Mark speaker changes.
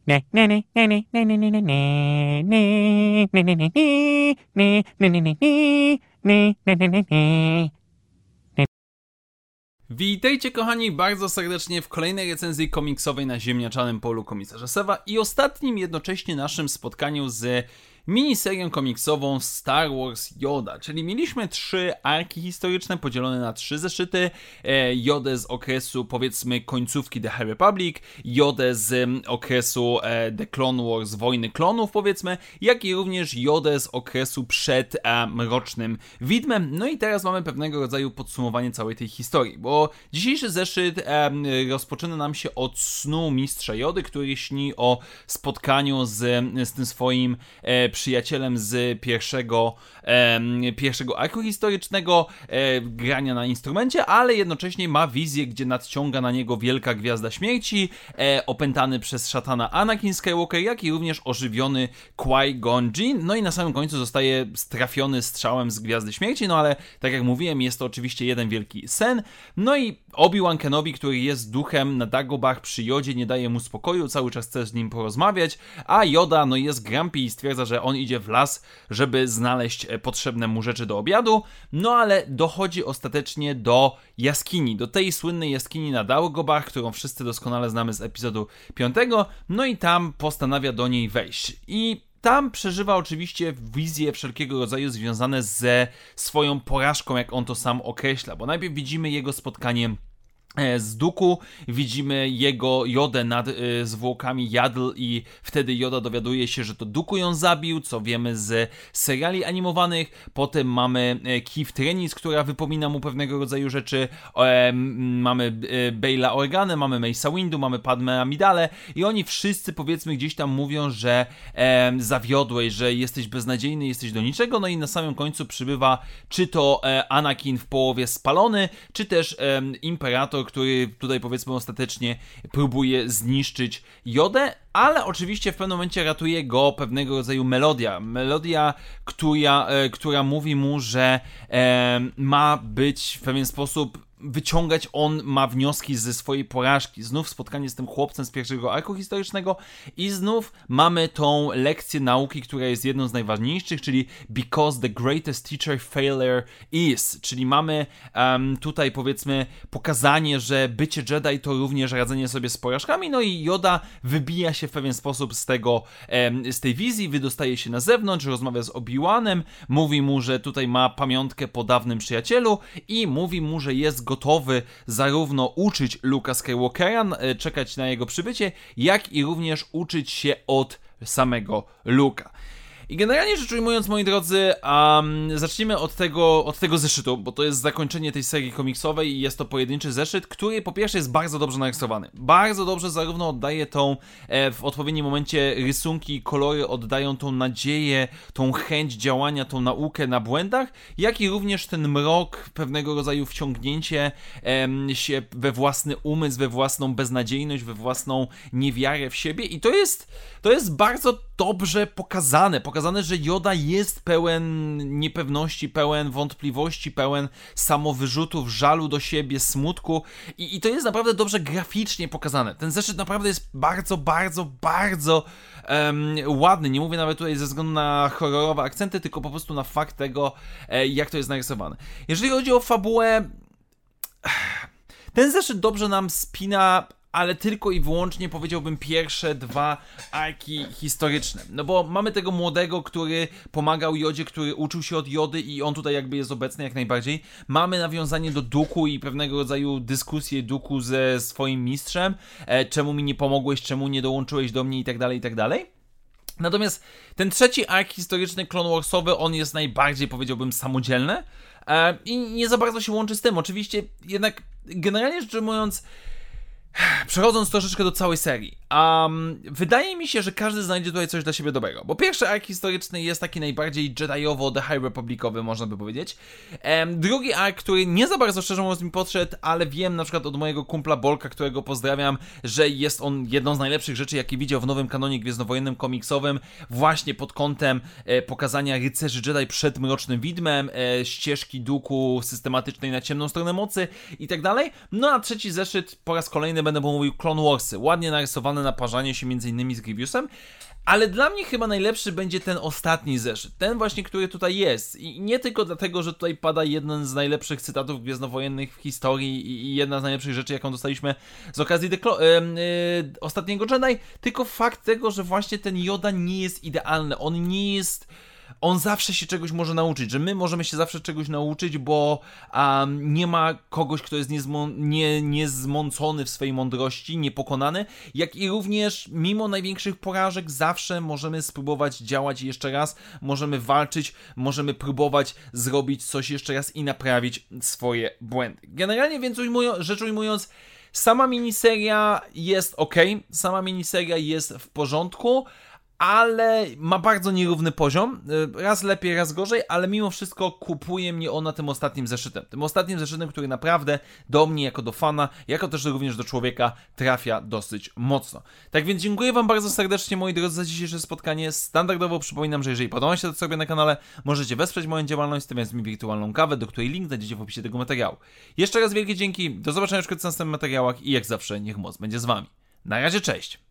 Speaker 1: Witajcie kochani bardzo serdecznie w kolejnej recenzji komiksowej na ziemniaczanym polu komisarza Sewa i ostatnim jednocześnie naszym spotkaniu z miniserią komiksową Star Wars Yoda, czyli mieliśmy 3 arki historyczne podzielone na 3 zeszyty, Jodę z okresu powiedzmy końcówki The High Republic, Jodę z okresu The Clone Wars, Wojny Klonów powiedzmy, jak i również Jodę z okresu przed Mrocznym Widmem. No i teraz mamy pewnego rodzaju podsumowanie całej tej historii, bo dzisiejszy zeszyt rozpoczyna nam się od snu mistrza Jody, który śni o spotkaniu z tym swoim przyjacielem z pierwszego arku historycznego, grania na instrumencie, ale jednocześnie ma wizję, gdzie nadciąga na niego wielka gwiazda śmierci, opętany przez szatana Anakin Skywalker, jak i również ożywiony Qui-Gon Jinn, no i na samym końcu zostaje strafiony strzałem z gwiazdy śmierci, no ale tak jak mówiłem, jest to oczywiście jeden wielki sen, no i Obi-Wan Kenobi, który jest duchem na Dagobah przy Jodzie, nie daje mu spokoju, cały czas chce z nim porozmawiać, a Yoda no jest grumpy i stwierdza, że on idzie w las, żeby znaleźć potrzebne mu rzeczy do obiadu, no ale dochodzi ostatecznie do jaskini, do tej słynnej jaskini na Dagobah, którą wszyscy doskonale znamy z epizodu 5, no i tam postanawia do niej wejść i tam przeżywa oczywiście wizje wszelkiego rodzaju związane ze swoją porażką, jak on to sam określa, bo najpierw widzimy jego spotkanie z Dooku, widzimy jego Jodę nad zwłokami Yaddle i wtedy Yoda dowiaduje się, że to Dooku ją zabił, co wiemy z seriali animowanych. Potem mamy Keith Trennis, która wypomina mu pewnego rodzaju rzeczy, mamy Baila Organa, mamy Mace'a Windu, mamy Padmé Amidale i oni wszyscy powiedzmy gdzieś tam mówią, że zawiodłeś, że jesteś beznadziejny, jesteś do niczego, no i na samym końcu przybywa czy to Anakin w połowie spalony, czy też Imperator, który tutaj powiedzmy ostatecznie próbuje zniszczyć Jodę, ale oczywiście w pewnym momencie ratuje go pewnego rodzaju melodia, która mówi mu, że ma być w pewien sposób wyciągać, on ma wnioski ze swojej porażki. Znów spotkanie z tym chłopcem z pierwszego arku historycznego i znów mamy tą lekcję nauki, która jest jedną z najważniejszych, czyli because the greatest teacher failure is, czyli mamy tutaj powiedzmy pokazanie, że bycie Jedi to również radzenie sobie z porażkami, no i Yoda wybija się w pewien sposób z tej wizji, wydostaje się na zewnątrz, rozmawia z Obi-Wanem, mówi mu, że tutaj ma pamiątkę po dawnym przyjacielu i mówi mu, że jest gotowy zarówno uczyć Luke'a Skywalkera, czekać na jego przybycie, jak i również uczyć się od samego Luke'a. I generalnie rzecz ujmując, moi drodzy, zacznijmy od tego zeszytu, bo to jest zakończenie tej serii komiksowej i jest to pojedynczy zeszyt, który po pierwsze jest bardzo dobrze narysowany. Bardzo dobrze zarówno oddaje w odpowiednim momencie rysunki i kolory oddają tą nadzieję, tą chęć działania, tą naukę na błędach, jak i również ten mrok, pewnego rodzaju wciągnięcie się we własny umysł, we własną beznadziejność, we własną niewiarę w siebie i to jest bardzo dobrze pokazane, że Yoda jest pełen niepewności, pełen wątpliwości, pełen samowyrzutów, żalu do siebie, smutku i to jest naprawdę dobrze graficznie pokazane. Ten zeszyt naprawdę jest bardzo, bardzo, bardzo ładny. Nie mówię nawet tutaj ze względu na horrorowe akcenty, tylko po prostu na fakt tego, jak to jest narysowane. Jeżeli chodzi o fabułę, ten zeszyt dobrze nam spina, ale tylko i wyłącznie powiedziałbym pierwsze 2 arki historyczne. No bo mamy tego młodego, który pomagał Jodzie, który uczył się od Jody i on tutaj jakby jest obecny jak najbardziej. Mamy nawiązanie do Dooku i pewnego rodzaju dyskusję Dooku ze swoim mistrzem. Czemu mi nie pomogłeś, czemu nie dołączyłeś do mnie i tak dalej, i tak dalej. Natomiast ten trzeci ark historyczny Clone Warsowy, on jest najbardziej, powiedziałbym, samodzielny i nie za bardzo się łączy z tym. Oczywiście jednak generalnie rzecz ujmując, przechodząc troszeczkę do całej serii, wydaje mi się, że każdy znajdzie tutaj coś dla siebie dobrego, bo pierwszy ark historyczny jest taki najbardziej Jediowo, The High Republicowy, można by powiedzieć. Drugi ark, który nie za bardzo szczerze mówiąc mi podszedł, ale wiem na przykład od mojego kumpla Bolka, którego pozdrawiam, że jest on jedną z najlepszych rzeczy, jakie widział w nowym kanonie gwiezdnowojennym komiksowym, właśnie pod kątem pokazania rycerzy Jedi przed Mrocznym Widmem, ścieżki Dooku systematycznej na ciemną stronę mocy i tak dalej. No a trzeci zeszyt po raz kolejny będę mówił Clone Warsy, ładnie narysowane, skierowane na parzanie się m.in. z Grievousem, ale dla mnie chyba najlepszy będzie ten ostatni zeszyt, ten właśnie, który tutaj jest. I nie tylko dlatego, że tutaj pada jeden z najlepszych cytatów gwiezdnowojennych w historii i jedna z najlepszych rzeczy, jaką dostaliśmy z okazji ostatniego Jedi, tylko fakt tego, że właśnie ten Yoda nie jest idealny, on zawsze się czegoś może nauczyć, że my możemy się zawsze czegoś nauczyć, bo nie ma kogoś, kto jest niezmącony w swojej mądrości, niepokonany, jak i również mimo największych porażek zawsze możemy spróbować działać jeszcze raz, możemy walczyć, możemy próbować zrobić coś jeszcze raz i naprawić swoje błędy. Generalnie więc rzecz ujmując, sama miniseria jest ok, sama miniseria jest w porządku, ale ma bardzo nierówny poziom, raz lepiej, raz gorzej, ale mimo wszystko kupuje mnie ona tym ostatnim zeszytem, który naprawdę do mnie jako do fana, jako też również do człowieka trafia dosyć mocno. Tak więc dziękuję wam bardzo serdecznie, moi drodzy, za dzisiejsze spotkanie. Standardowo przypominam, że jeżeli podoba się to, co robię na kanale, możecie wesprzeć moją działalność, stawiając mi wirtualną kawę, do której link znajdziecie w opisie tego materiału. Jeszcze raz wielkie dzięki, do zobaczenia wkrótce w następnych materiałach i jak zawsze niech moc będzie z wami. Na razie, cześć!